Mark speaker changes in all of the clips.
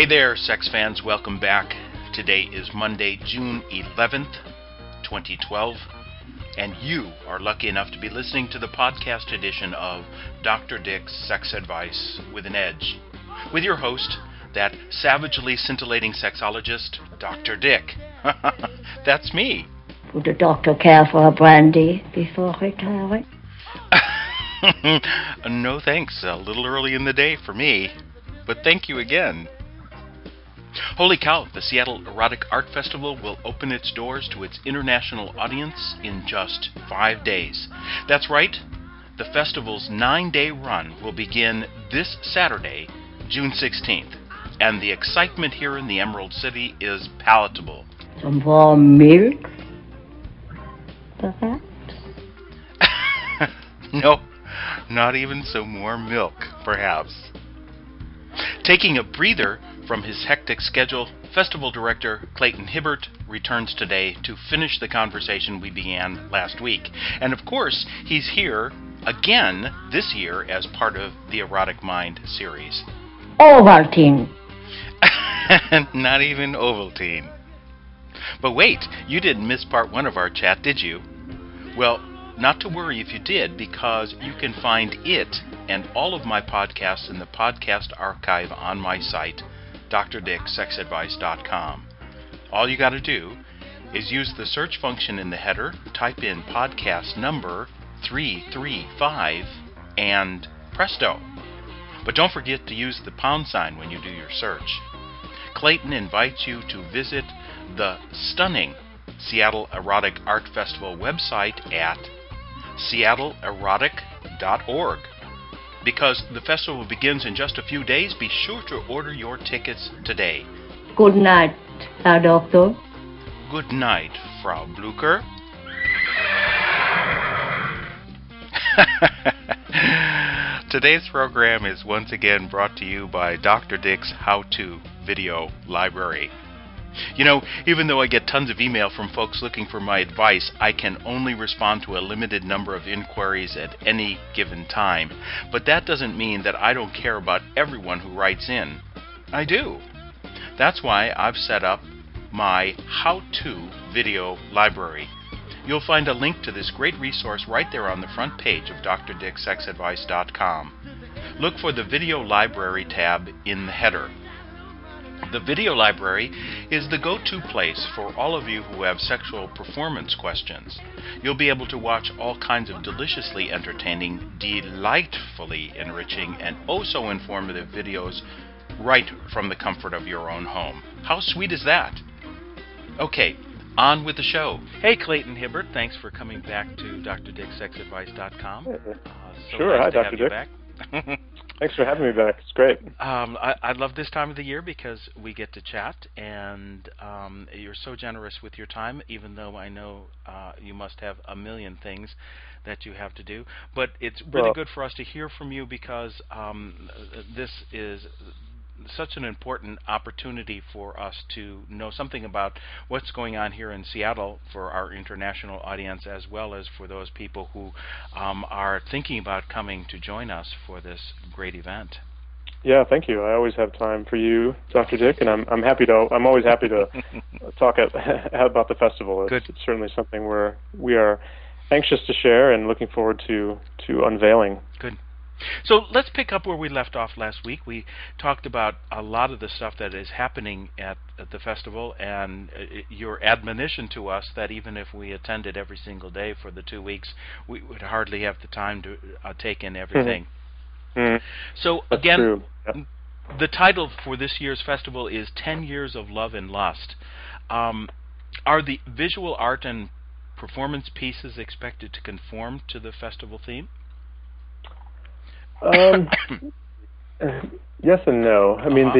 Speaker 1: Hey there, sex fans. Welcome back. Today is Monday, June 11th, 2012, and you are lucky enough to be listening to the podcast edition of Dr. Dick's Sex Advice with an Edge, with your host, that savagely scintillating sexologist, Dr. Dick. That's me.
Speaker 2: Would the doctor care for a brandy before retiring?
Speaker 1: No thanks. A little early in the day for me. But thank you again. Holy cow, the Seattle Erotic Art Festival will open its doors to its international audience in just 5 days. That's right, the festival's 9-day run will begin this Saturday, June 16th, and the excitement here in the Emerald City is palatable.
Speaker 2: Some warm milk, perhaps?
Speaker 1: No, not even some warm milk, perhaps. Taking a breather from his hectic schedule, Festival Director Clayton Hibbert returns today to finish the conversation we began last week. And of course, he's here again this year as part of the Erotic Mind series.
Speaker 2: Ovaltine.
Speaker 1: Not even Ovaltine. But wait, you didn't miss part one of our chat, did you? Well, not to worry if you did, because you can find it and all of my podcasts in the podcast archive on my site, drdicksexadvice.com. All you got to do is use the search function in the header, type in podcast number 335, and presto. But don't forget to use the pound sign when you do your search. Clayton invites you to visit the stunning Seattle Erotic Art Festival website at seattleerotic.org. Because the festival begins in just a few days, be sure to order your tickets today.
Speaker 2: Good night, Herr Doctor.
Speaker 1: Good night, Frau Blucher. Today's program is once again brought to you by Dr. Dick's How-To Video Library. You know, even though I get tons of email from folks looking for my advice, I can only respond to a limited number of inquiries at any given time. But that doesn't mean that I don't care about everyone who writes in. I do. That's why I've set up my How-To Video Library. You'll find a link to this great resource right there on the front page of drdicksexadvice.com. Look for the Video Library tab in the header. The Video Library is the go-to place for all of you who have sexual performance questions. You'll be able to watch all kinds of deliciously entertaining, delightfully enriching, and oh-so informative videos right from the comfort of your own home. How sweet is that? Okay, on with the show. Hey, Clayton Hibbert, thanks for coming back to drdicksexadvice.com.
Speaker 3: Sure, hi, Dr. Dick.
Speaker 1: Back.
Speaker 3: Thanks for having me back. It's great.
Speaker 1: I love this time of the year because we get to chat, and you're so generous with your time, even though I know you must have a million things that you have to do. But it's really good for us to hear from you because this is such an important opportunity for us to know something about what's going on here in Seattle for our international audience, as well as for those people who are thinking about coming to join us for this great event.
Speaker 3: Yeah, thank you. I always have time for you, Dr. Dick, and I'm always happy to talk about the festival. It's certainly something we are anxious to share and looking forward to unveiling.
Speaker 1: Good. So let's pick up where we left off last week. We talked about a lot of the stuff that is happening at the festival, and your admonition to us that even if we attended every single day for the 2 weeks, we would hardly have the time to take in everything.
Speaker 3: Mm-hmm.
Speaker 1: So
Speaker 3: That's
Speaker 1: again,
Speaker 3: true. Yep.
Speaker 1: The title for this year's festival is 10 Years of Love and Lust. Are the visual art and performance pieces expected to conform to the festival theme?
Speaker 3: Yes and no. I mean,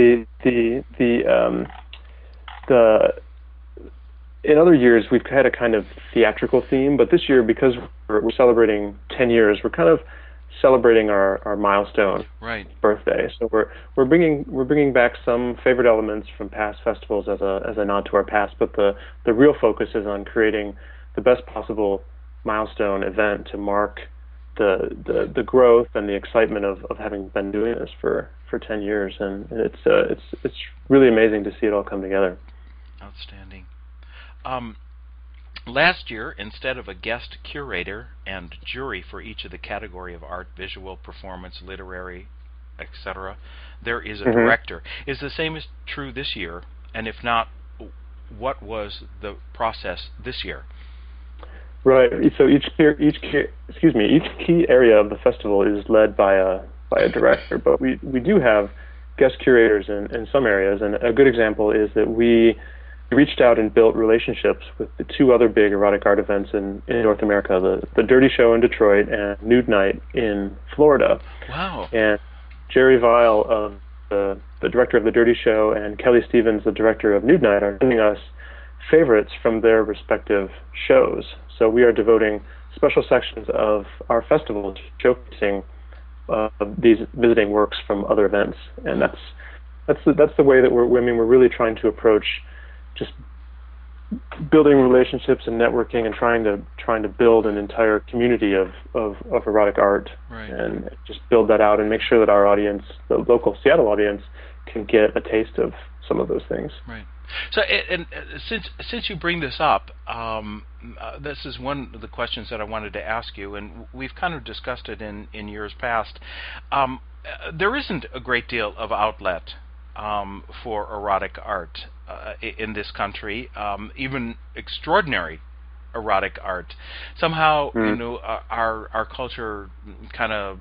Speaker 3: in other years we've had a kind of theatrical theme, but this year, because we're celebrating 10 years, we're kind of celebrating our milestone birthday. So we're bringing back some favorite elements from past festivals as a nod to our past, but the real focus is on creating the best possible milestone event to mark the growth and the excitement of having been doing this for 10 years, and it's really amazing to see it all come together.
Speaker 1: Outstanding. Last year, instead of a guest curator and jury for each of the category of art, visual, performance, literary, etc., there is a director. Is the same as true this year? And if not, what was the process this year?
Speaker 3: Right. So each key area of the festival is led by a director, but we do have guest curators in some areas. And a good example is that we reached out and built relationships with the two other big erotic art events in North America: the Dirty Show in Detroit and Nude Night in Florida.
Speaker 1: Wow.
Speaker 3: And Jerry Vile, the director of the Dirty Show, and Kelly Stevens, the director of Nude Night, are giving us favorites from their respective shows. So we are devoting special sections of our festival to showcasing these visiting works from other events, and that's the way that we're really trying to approach just building relationships and networking and trying to build an entire community of erotic art,
Speaker 1: right,
Speaker 3: and just build that out and make sure that our audience, the local Seattle audience, can get a taste of some of those things.
Speaker 1: Right. So, and since you bring this up, this is one of the questions that I wanted to ask you, and we've kind of discussed it in years past. There isn't a great deal of outlet for erotic art in this country, even extraordinary erotic art. Somehow, our culture kind of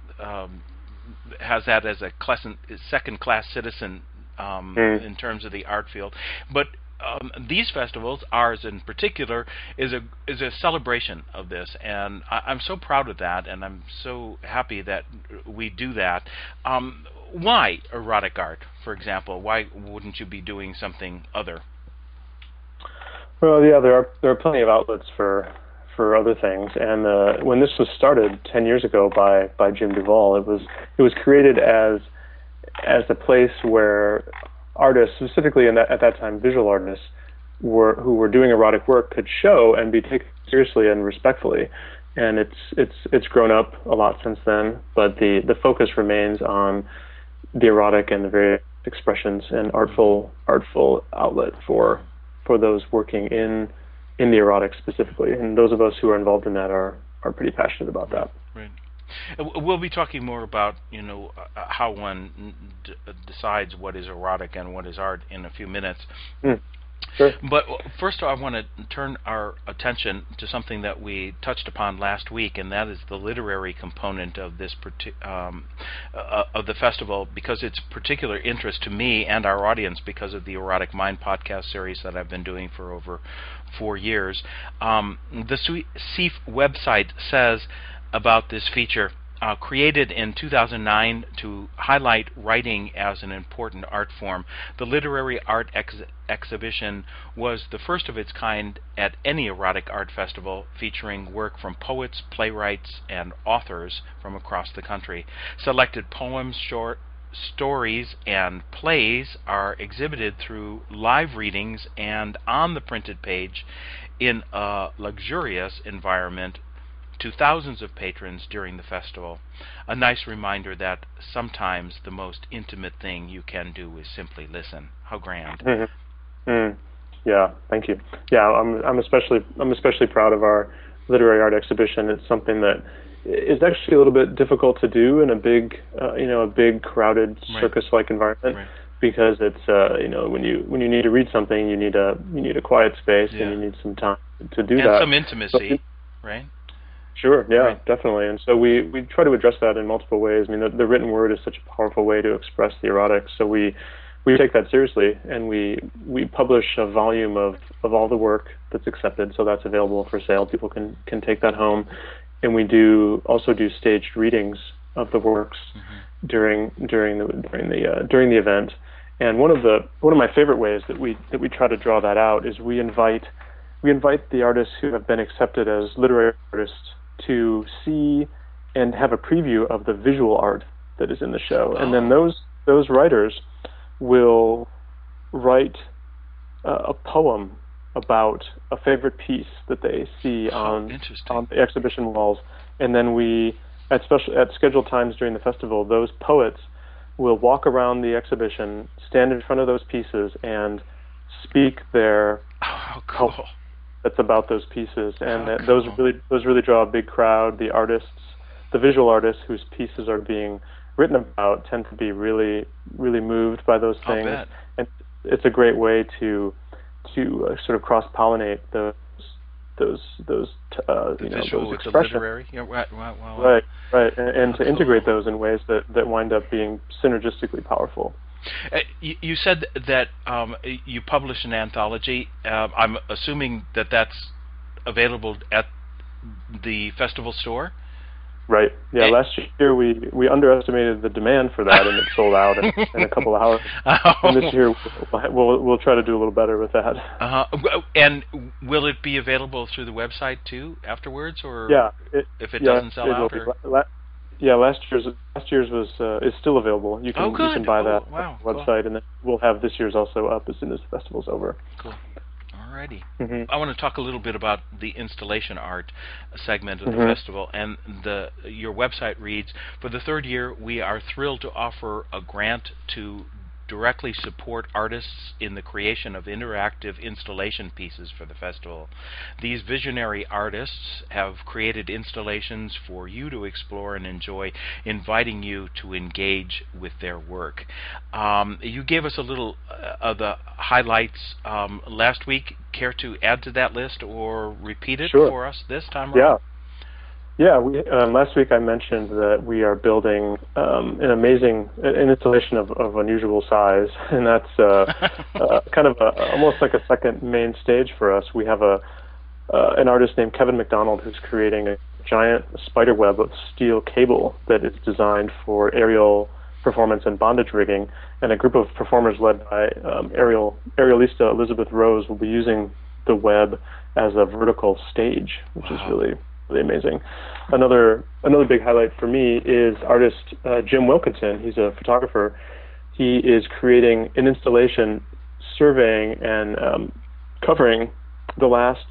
Speaker 1: has that as a second-class citizen in terms of the art field. But these festivals, ours in particular, is a celebration of this, and I'm so proud of that, and I'm so happy that we do that. Why erotic art, for example? Why wouldn't you be doing something other?
Speaker 3: Well, yeah, there are plenty of outlets for other things, and when this was started 10 years ago by Jim Duvall, it was created as a place where artists, specifically at that time visual artists, who were doing erotic work, could show and be taken seriously and respectfully. And it's grown up a lot since then, but the focus remains on the erotic and the various expressions and artful outlet for those working in the erotic specifically. And those of us who are involved in that are pretty passionate about that.
Speaker 1: Right. We'll be talking more about how one decides what is erotic and what is art in a few minutes.
Speaker 3: Sure.
Speaker 1: But first, I want to turn our attention to something that we touched upon last week, and that is the literary component of this of the festival, because it's particular interest to me and our audience because of the Erotic Mind podcast series that I've been doing for over 4 years. The SEAF website says about this feature, created in 2009 to highlight writing as an important art form, the literary art exhibition was the first of its kind at any erotic art festival, featuring work from poets, playwrights, and authors from across the country. Selected poems, short stories, and plays are exhibited through live readings and on the printed page in a luxurious environment to thousands of patrons during the festival. A nice reminder that sometimes the most intimate thing you can do is simply listen. How grand.
Speaker 3: Yeah, thank you. Yeah, I'm especially proud of our literary art exhibition. It's something that is actually a little bit difficult to do in a big crowded circus-like environment.
Speaker 1: Right.
Speaker 3: Because it's when you need to read something, you need a quiet space, and you need some time to do that.
Speaker 1: And some intimacy, right?
Speaker 3: Sure, yeah, definitely. And so we try to address that in multiple ways. I mean, the written word is such a powerful way to express the erotic, so we take that seriously, and we publish a volume of all the work that's accepted, so that's available for sale. People can take that home, and we also do staged readings of the works during the event. And one of my favorite ways that we try to draw that out is we invite the artists who have been accepted as literary artists to see and have a preview of the visual art that is in the show. And then those writers will write a poem about a favorite piece that they see on the exhibition walls, and then we at scheduled times during the festival, those poets will walk around the exhibition, stand in front of those pieces, and speak their
Speaker 1: cool.
Speaker 3: That's about those pieces, and those really draw a big crowd. The artists, the visual artists whose pieces are being written about, tend to be really, really moved by those things, and it's a great way to sort of cross-pollinate those
Speaker 1: visual with
Speaker 3: expressions.
Speaker 1: The literary, yeah, right,
Speaker 3: and to integrate those in ways that wind up being synergistically powerful.
Speaker 1: You said that you publish an anthology. I'm assuming that that's available at the festival store?
Speaker 3: Right. Yeah, last year we underestimated the demand for that, and it sold out in a couple hours. And this year we'll try to do a little better with that.
Speaker 1: And will it be available through the website too afterwards, or if it doesn't sell out?
Speaker 3: Last year's is still available. You can buy that on the website, and then we'll have this year's also up as soon as the festival's over.
Speaker 1: Cool. Alrighty. I want to talk a little bit about the installation art segment of the festival, and your website reads, "For the third year, we are thrilled to offer a grant to directly support artists in the creation of interactive installation pieces for the festival. These visionary artists have created installations for you to explore and enjoy, inviting you to engage with their work." You gave us a little of the highlights last week. Care to add to that list or repeat it for us this time around?
Speaker 3: Yeah, last week I mentioned that we are building an installation of unusual size, and that's kind of almost like a second main stage for us. We have an artist named Kevin McDonald who's creating a giant spider web of steel cable that is designed for aerial performance and bondage rigging, and a group of performers led by aerialista Elizabeth Rose will be using the web as a vertical stage, which is really amazing. Another big highlight for me is artist Jim Wilkinson. He's a photographer. He is creating an installation surveying and covering the last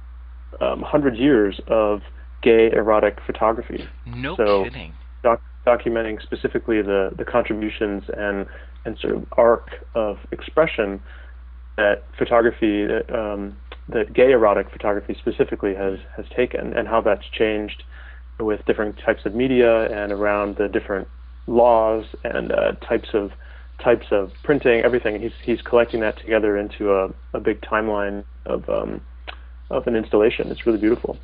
Speaker 3: 100 years of gay erotic photography.
Speaker 1: No kidding.
Speaker 3: Documenting specifically the contributions and sort of arc of expression that photography that gay erotic photography specifically has taken, and how that's changed with different types of media and around the different laws and types of printing, everything. He's collecting that together into a big timeline of an installation. It's really beautiful.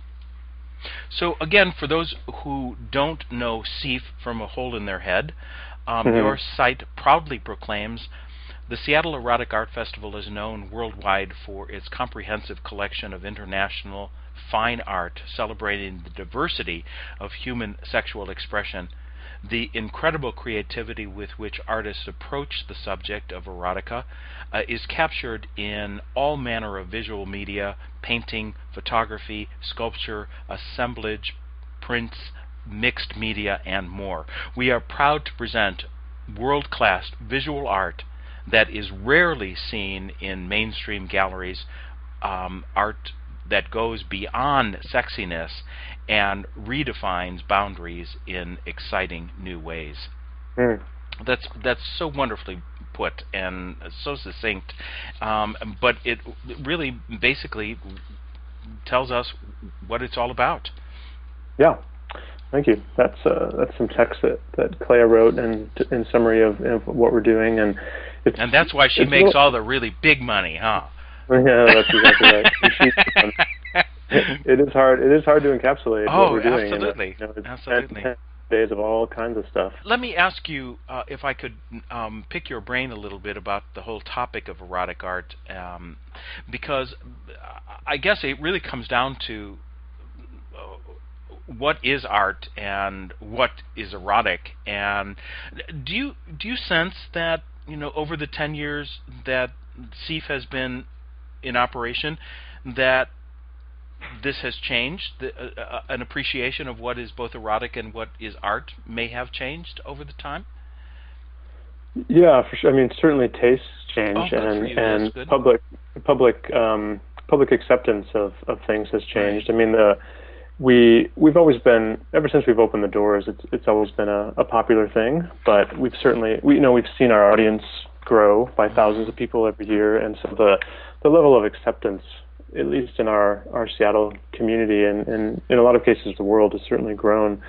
Speaker 1: So again, for those who don't know SEAF from a hole in their head, your site proudly proclaims, "The Seattle Erotic Art Festival is known worldwide for its comprehensive collection of international fine art celebrating the diversity of human sexual expression. The incredible creativity with which artists approach the subject of erotica is captured in all manner of visual media, painting, photography, sculpture, assemblage, prints, mixed media, and more. We are proud to present world-class visual art that is rarely seen in mainstream galleries, art that goes beyond sexiness and redefines boundaries in exciting new ways." That's so wonderfully put and so succinct, but it really basically tells us what it's all about.
Speaker 3: Yeah, thank you. That's some text that Clea wrote in summary of what we're doing, and
Speaker 1: that's why she makes all the really big money, huh?
Speaker 3: Yeah, that's exactly right. It is hard to encapsulate what we're doing.
Speaker 1: Absolutely. Absolutely.
Speaker 3: 10 days of all kinds of stuff.
Speaker 1: Let me ask you if I could pick your brain a little bit about the whole topic of erotic art, because I guess it really comes down to what is art and what is erotic. And do you sense that, over the 10 years that SEAF has been in operation, that this has changed? An appreciation of what is both erotic and what is art may have changed over the time?
Speaker 3: Yeah, for sure. I mean, certainly tastes change, and public acceptance of things has changed. Right. I mean, we've always been, ever since we've opened the doors, it's always been a popular thing. But we've seen our audience grow by thousands of people every year, and so the level of acceptance, at least in our Seattle community, and in a lot of cases the world, has certainly grown.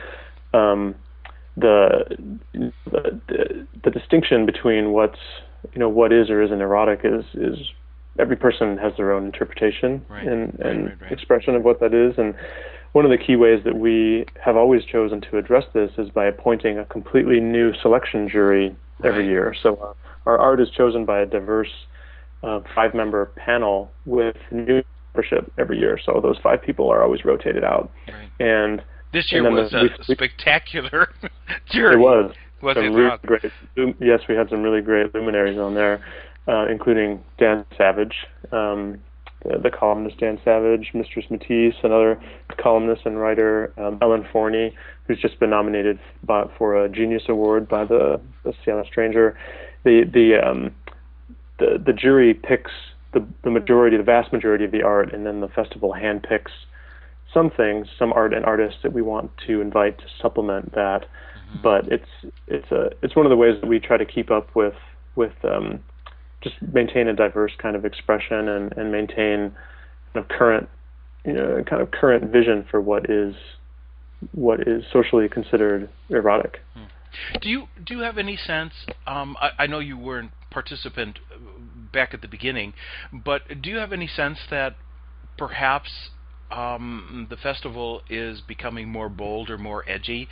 Speaker 3: The distinction between what is or isn't erotic is every person has their own interpretation and expression of what that is. And one of the key ways that we have always chosen to address this is by appointing a completely new selection jury every year. So our art is chosen by a diverse 5-member panel with new membership every year. So those 5 people are always rotated out. And
Speaker 1: this year was a spectacular jury.
Speaker 3: It was.
Speaker 1: Was
Speaker 3: some
Speaker 1: it
Speaker 3: really
Speaker 1: not?
Speaker 3: Great? Yes, we had some really great luminaries on there, including Dan Savage, the columnist Dan Savage, Mistress Matisse, another columnist and writer, Ellen Forney, who's just been nominated for a Genius Award by the Seattle Stranger. The jury picks the vast majority of the art, and then the festival handpicks some art and artists that we want to invite to supplement that. But it's one of the ways that we try to keep up with just maintain a diverse kind of expression and maintain kind of current vision for what is socially considered erotic.
Speaker 1: Do you have any sense? I know you weren't participant back at the beginning, but do you have any sense that perhaps the festival is becoming more bold or more edgy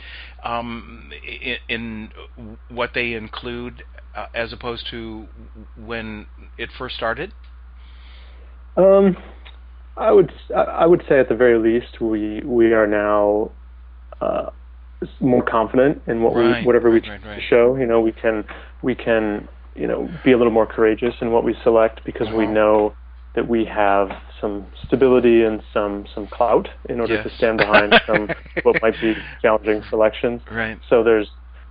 Speaker 1: in what they include as opposed to when it first started?
Speaker 3: I would say at the very least we are now more confident in whatever we show. We can be a little more courageous in what we select because we know that we have some stability and some clout in order to stand behind some what might be challenging selections.
Speaker 1: Right.
Speaker 3: So there's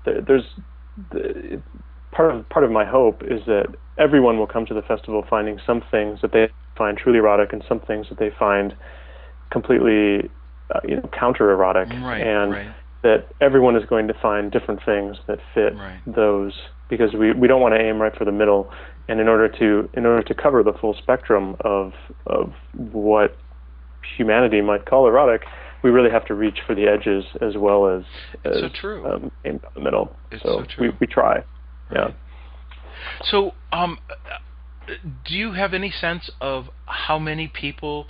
Speaker 3: part of my hope is that everyone will come to the festival finding some things that they find truly erotic and some things that they find completely counter erotic, that everyone is going to find different things that fit those, because we don't want to aim right for the middle. And in order to cover the full spectrum of what humanity might call erotic, we really have to reach for the edges as well as
Speaker 1: so true.
Speaker 3: Aim down the middle.
Speaker 1: It's
Speaker 3: so
Speaker 1: true.
Speaker 3: We try.
Speaker 1: Right. Yeah. So do you have any sense of how many people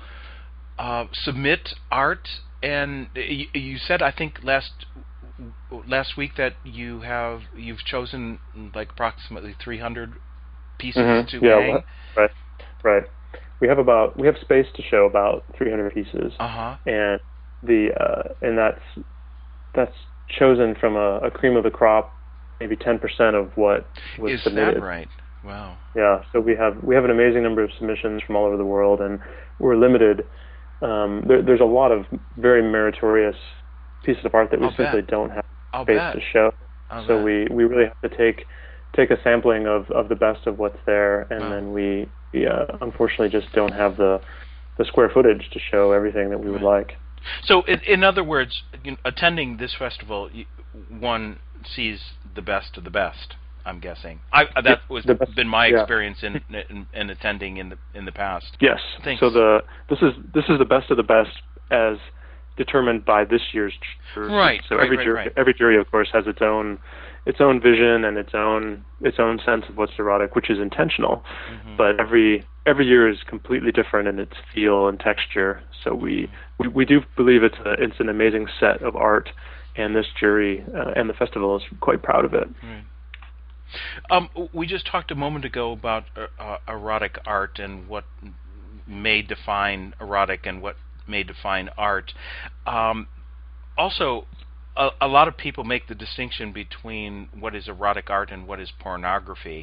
Speaker 1: submit art? And you said, I think last week that you've chosen like approximately 300 pieces to hang.
Speaker 3: Right. We have space to show about 300 pieces, and and that's chosen from a cream of the crop, maybe 10% of what was submitted.
Speaker 1: Is that right? Wow.
Speaker 3: Yeah. So we have an amazing number of submissions from all over the world, and we're limited. There's a lot of very meritorious pieces of art that we simply don't have space to show. So we really have to take a sampling of the best of what's there, and then we unfortunately just don't have the square footage to show everything that we would like.
Speaker 1: So in other words, attending this festival, one sees the best of the best, I'm guessing. That was been my experience in attending in the past.
Speaker 3: Yes.
Speaker 1: Thanks.
Speaker 3: So this is the best of the best as determined by this year's jury.
Speaker 1: Right.
Speaker 3: So every jury, of course, has its own vision and its own sense of what's erotic, which is intentional. But every year is completely different in its feel and texture. So we do believe it's an amazing set of art, and this jury and the festival is quite proud of it.
Speaker 1: Right. We just talked a moment ago about erotic art and what may define erotic and what may define art. Also, a lot of people make the distinction between what is erotic art and what is pornography.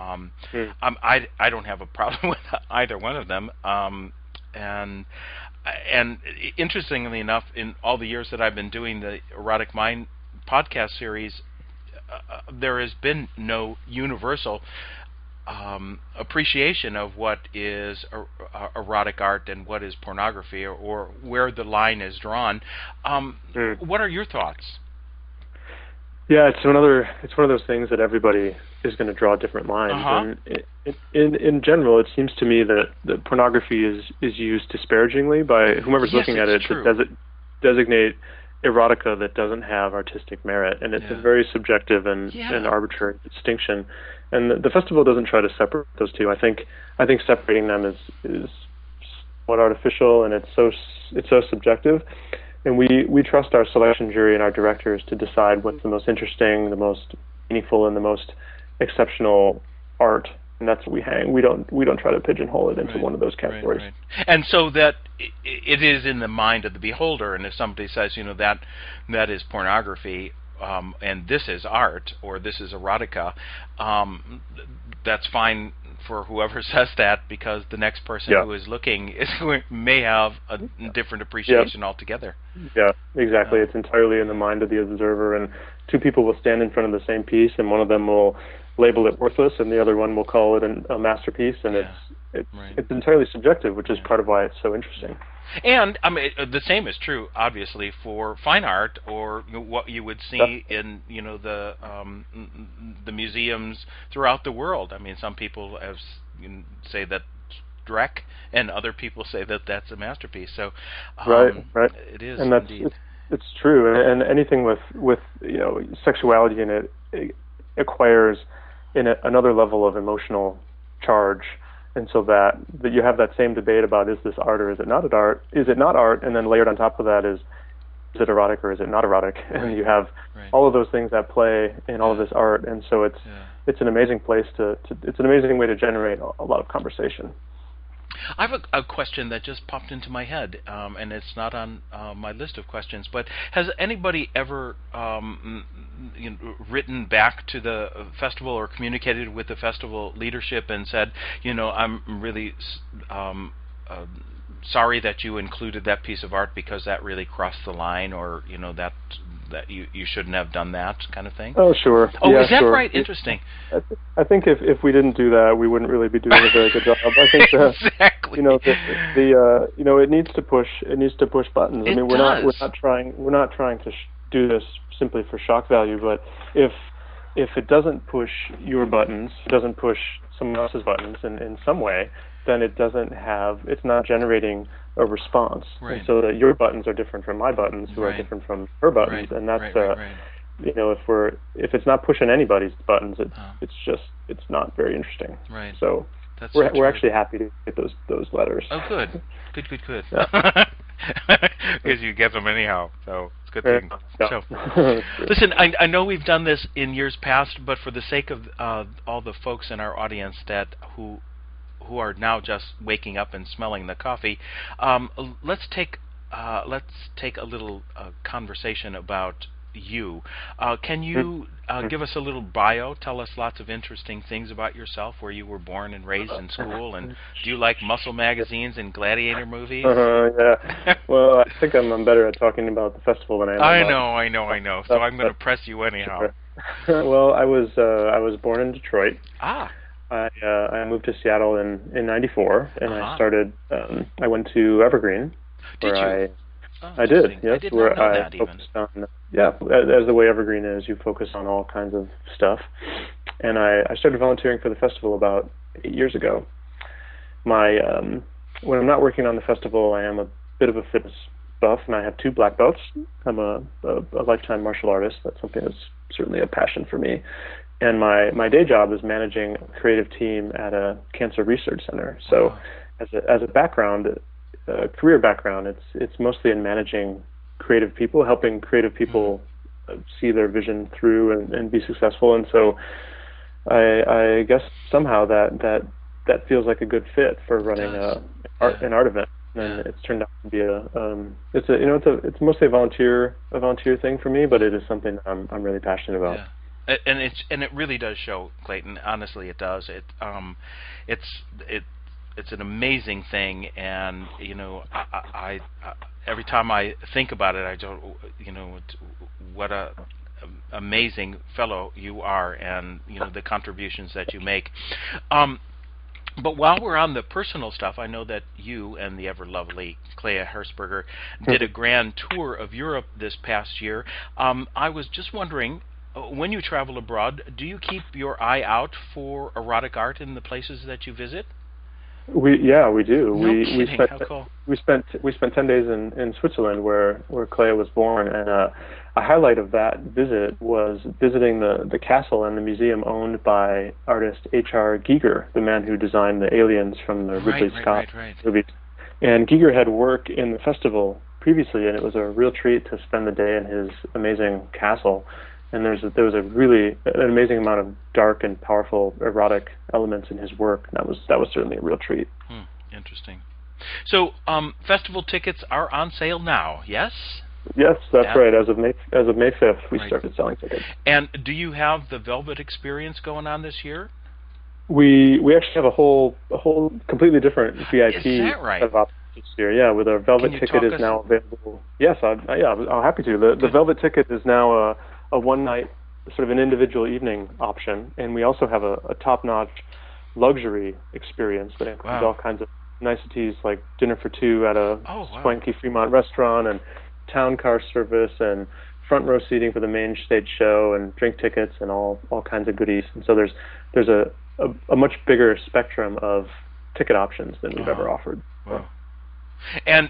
Speaker 1: I don't have a problem with either one of them. And interestingly enough, in all the years that I've been doing the Erotic Mind podcast series, there has been no universal appreciation of what is erotic art and what is pornography, or where the line is drawn. What are your thoughts?
Speaker 3: Yeah, it's one of those things that everybody is going to draw different lines. And in general, it seems to me that pornography is used disparagingly by whomever's looking at it to designate erotica that doesn't have artistic merit, and it's a very subjective and arbitrary distinction. And the festival doesn't try to separate those two. I think separating them is somewhat artificial, and it's so subjective. And we trust our selection jury and our directors to decide what's the most interesting, the most meaningful, and the most exceptional art, and that's what we hang. We don't try to pigeonhole it into one of those categories.
Speaker 1: Right. And so that it is in the mind of the beholder. And if somebody says, that is pornography, and this is art, or this is erotica, that's fine for whoever says that, because the next person who is looking may have a different appreciation altogether.
Speaker 3: Yeah, exactly. It's entirely in the mind of the observer, and two people will stand in front of the same piece, and one of them will label it worthless, and the other one will call it a masterpiece, and it's entirely subjective, which is part of why it's so interesting.
Speaker 1: And I mean, the same is true, obviously, for fine art, or what you would see in the museums throughout the world. I mean, some people say that Drek, and other people say that that's a masterpiece. So
Speaker 3: right,
Speaker 1: it is,
Speaker 3: and
Speaker 1: indeed.
Speaker 3: It's true, and anything with sexuality in it acquires another level of emotional charge. And so that you have that same debate about, is this art or is it not art? Is it not art? And then layered on top of that is it erotic or is it not erotic? And you have all of those things at play in all of this art. And so it's an amazing place it's an amazing way to generate a lot of conversation.
Speaker 1: I have a question that just popped into my head, and it's not on my list of questions, but has anybody ever written back to the festival or communicated with the festival leadership and said, I'm really sorry that you included that piece of art because that really crossed the line, or that you shouldn't have done that, kind of thing?
Speaker 3: Oh, sure.
Speaker 1: Oh,
Speaker 3: yeah,
Speaker 1: is that
Speaker 3: sure.
Speaker 1: right? Interesting.
Speaker 3: I think if we didn't do that, we wouldn't really be doing a very good job. I think
Speaker 1: exactly.
Speaker 3: It needs to push. It needs to push buttons. I mean, we're not trying to do this simply for shock value. But if it doesn't push your buttons, it doesn't push someone else's buttons in some way, then it's not generating a response.
Speaker 1: Right.
Speaker 3: And so that your buttons are different from my buttons, who are different from her buttons, and that's if it's not pushing anybody's buttons, it's not very interesting.
Speaker 1: Right.
Speaker 3: So
Speaker 1: that's
Speaker 3: we're actually happy to get those letters.
Speaker 1: Oh, good. Because you get them anyhow, so it's a good thing. So, listen, I know we've done this in years past, but for the sake of all the folks in our audience who are now just waking up and smelling the coffee, let's take a little conversation about you. Can you give us a little bio? Tell us lots of interesting things about yourself, where you were born and raised in school, and do you like muscle magazines and gladiator movies?
Speaker 3: Yeah. Well, I think I'm better at talking about the festival than I am.
Speaker 1: I know. So I'm going to press you anyhow.
Speaker 3: Sure. Well, I was born in Detroit.
Speaker 1: Ah.
Speaker 3: I moved to Seattle in '94, and I started. I went to Evergreen.
Speaker 1: Did you?
Speaker 3: I did. Yes,
Speaker 1: I did not know that
Speaker 3: focused on. Yeah, as the way Evergreen is, you focus on all kinds of stuff. And I started volunteering for the festival about 8 years ago. When I'm not working on the festival, I am a bit of a fitness buff, and I have 2 black belts. I'm a lifetime martial artist. That's something that's certainly a passion for me. And my day job is managing a creative team at a cancer research center. So as a background, career background, it's mostly in managing creative people, helping creative people see their vision through and be successful. And so I guess somehow that feels like a good fit for running an art event. And it's turned out to be it's mostly a volunteer thing for me, but it is something I'm really passionate about.
Speaker 1: Yeah. And it really does show, Clayton. Honestly, it does. It's an amazing thing, and I every time I think about it, I don't, what a amazing fellow you are, and the contributions that you make. But while we're on the personal stuff, I know that you and the ever lovely Clea Hersberger did a grand tour of Europe this past year. I was just wondering, when you travel abroad, do you keep your eye out for erotic art in the places that you visit?
Speaker 3: We do.
Speaker 1: Kidding. How cool.
Speaker 3: We spent 10 days in Switzerland where Clea was born, and a highlight of that visit was visiting the castle and the museum owned by artist H.R. Giger, the man who designed the aliens from the Ridley Scott movies. And Giger had worked in the festival previously, and it was a real treat to spend the day in his amazing castle. And there was a really an amazing amount of dark and powerful erotic elements in his work. And that was certainly a real treat.
Speaker 1: Interesting. So festival tickets are on sale now, yes?
Speaker 3: Yes, that's right. As of May 5th, we started selling tickets.
Speaker 1: And do you have the Velvet Experience going on this year?
Speaker 3: We actually have a whole completely different VIP
Speaker 1: Is that right?
Speaker 3: set of options this year. Yeah, with our Velvet ticket is now available. Yes, I'm happy to. The Velvet ticket is now a one-night, sort of an individual evening option, and we also have a top-notch luxury experience that includes all kinds of niceties like dinner for two at a swanky Fremont restaurant, and town car service, and front row seating for the main stage show, and drink tickets, and all kinds of goodies. And so there's a much bigger spectrum of ticket options than we've ever offered.
Speaker 1: Wow. And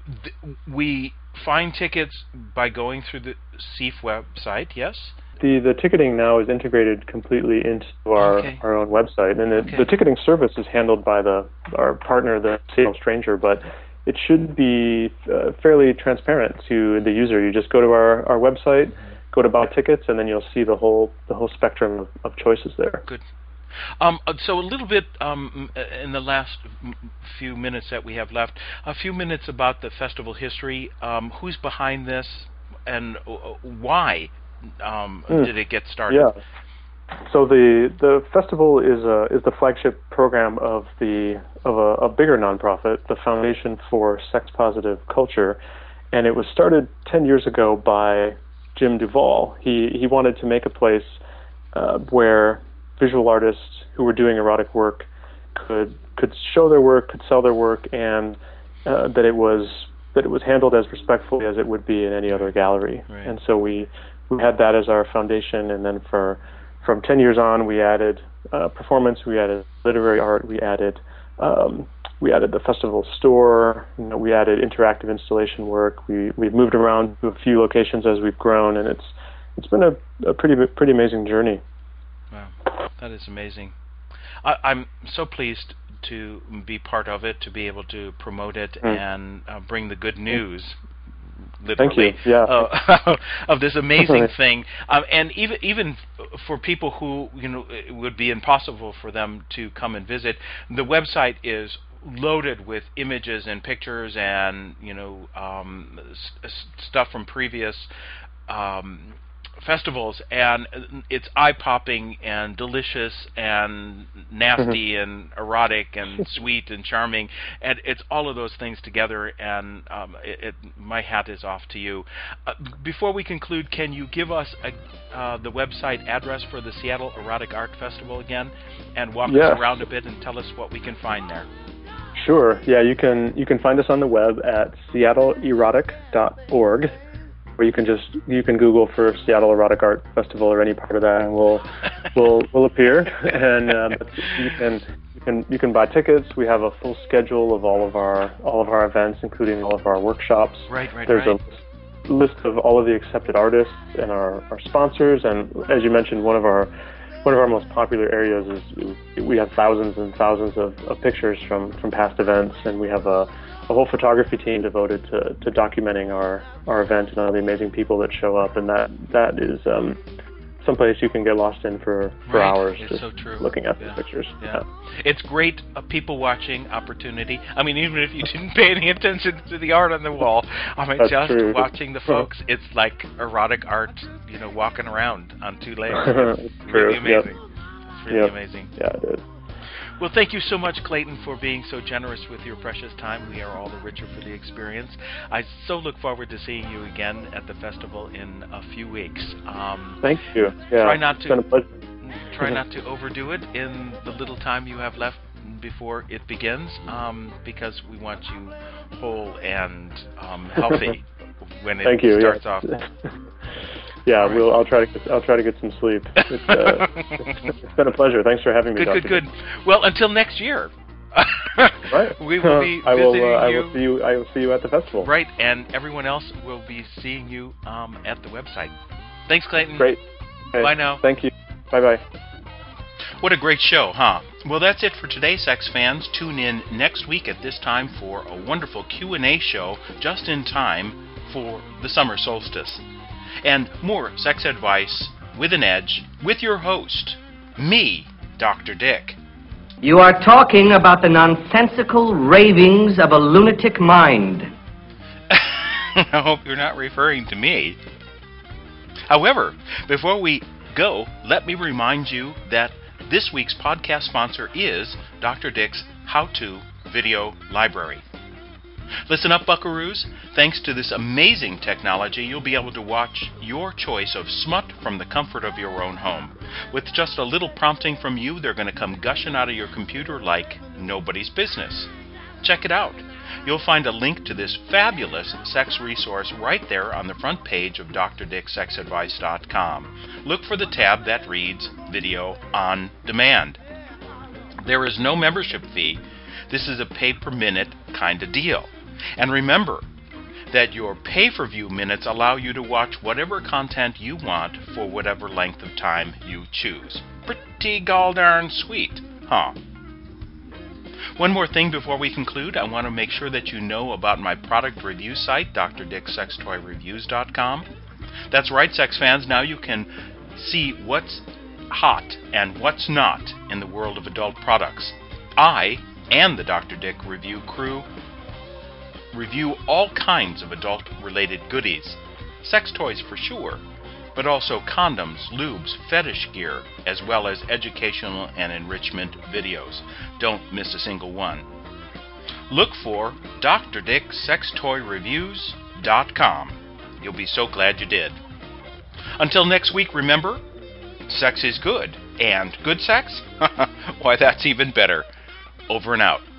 Speaker 1: we find tickets by going through the CEIF website, yes?
Speaker 3: The ticketing now is integrated completely into our own website, and the ticketing service is handled by our partner, the Seattle Stranger, but it should be fairly transparent to the user. You just go to our website, go to buy tickets, and then you'll see the whole spectrum of choices there.
Speaker 1: Good. So a little bit in the last few minutes that we have left, a few minutes about the festival history. Who's behind this, and why did it get started?
Speaker 3: Yeah. So the festival is the flagship program of a bigger nonprofit, the Foundation for Sex Positive Culture, and it was started 10 years ago by Jim Duvall. He wanted to make a place where visual artists who were doing erotic work could show their work, could sell their work, and that it was handled as respectfully as it would be in any other gallery. Right. And so we had that as our foundation, and then from 10 years on, we added performance, we added literary art, we added the festival store, we added interactive installation work. We've moved around to a few locations as we've grown, and it's been a pretty amazing journey.
Speaker 1: Wow, that is amazing. I'm so pleased to be part of it, to be able to promote it and bring the good news, literally, of this amazing thing. And even for people who it would be impossible for them to come and visit, the website is loaded with images and pictures and stuff from previous festivals, and it's eye-popping and delicious and nasty and erotic and sweet and charming, and it's all of those things together, and my hat is off to you. Before we conclude, can you give us the website address for the Seattle Erotic Art Festival again, and walk us around a bit and tell us what we can find there?
Speaker 3: Sure. Yeah, you can find us on the web at seattleerotic.org. Or you can Google for Seattle Erotic Art Festival or any part of that, and we'll appear. And you can buy tickets. We have a full schedule of all of our events, including all of our workshops. There's a list of all of the accepted artists and our sponsors. And as you mentioned, one of our most popular areas is we have thousands and thousands of pictures from past events, and we have a whole photography team devoted to documenting our event and all the amazing people that show up, and that is someplace you can get lost in for hours just looking at the pictures.
Speaker 1: Yeah. It's great people watching opportunity. I mean, even if you didn't pay any attention to the art on the wall, watching the folks, it's like erotic art, walking around on two legs. It's really amazing. It's really amazing.
Speaker 3: Yeah, it is.
Speaker 1: Well, thank you so much, Clayton, for being so generous with your precious time. We are all the richer for the experience. I so look forward to seeing you again at the festival in a few weeks.
Speaker 3: Thank you. Yeah, it's been a pleasure.
Speaker 1: Try not to overdo it in the little time you have left before it begins, because we want you whole and healthy when it starts off.
Speaker 3: Yeah, right. I'll try to get some sleep. It's been a pleasure. Thanks for having me.
Speaker 1: Good. Well, until next year.
Speaker 3: Right.
Speaker 1: We will be visiting you.
Speaker 3: I will see you at the festival.
Speaker 1: Right, and everyone else will be seeing you at the website. Thanks, Clayton.
Speaker 3: Great. Okay.
Speaker 1: Bye now.
Speaker 3: Thank you. Bye-bye.
Speaker 1: What a great show, huh? Well, that's it for today, sex fans. Tune in next week at this time for a wonderful Q&A show just in time for the summer solstice. And more sex advice with an edge with your host, me, Dr. Dick.
Speaker 4: You are talking about the nonsensical ravings of a lunatic mind.
Speaker 1: I hope you're not referring to me. However, before we go, let me remind you that this week's podcast sponsor is Dr. Dick's How-To Video Library. Listen up, buckaroos. Thanks to this amazing technology, you'll be able to watch your choice of smut from the comfort of your own home. With just a little prompting from you, they're going to come gushing out of your computer like nobody's business. Check it out. You'll find a link to this fabulous sex resource right there on the front page of drdicksexadvice.com. Look for the tab that reads Video on Demand. There is no membership fee. This is a pay-per-minute kind of deal. And remember that your pay-per-view minutes allow you to watch whatever content you want for whatever length of time you choose. Pretty gall-darn sweet, huh? One more thing before we conclude, I want to make sure that you know about my product review site, drdicksextoyreviews.com. That's right, sex fans, now you can see what's hot and what's not in the world of adult products. I and the Dr. Dick review crew review all kinds of adult-related goodies. Sex toys for sure, but also condoms, lubes, fetish gear, as well as educational and enrichment videos. Don't miss a single one. Look for drdicksextoyreviews.com. You'll be so glad you did. Until next week, remember, sex is good, and good sex? Why, that's even better. Over and out.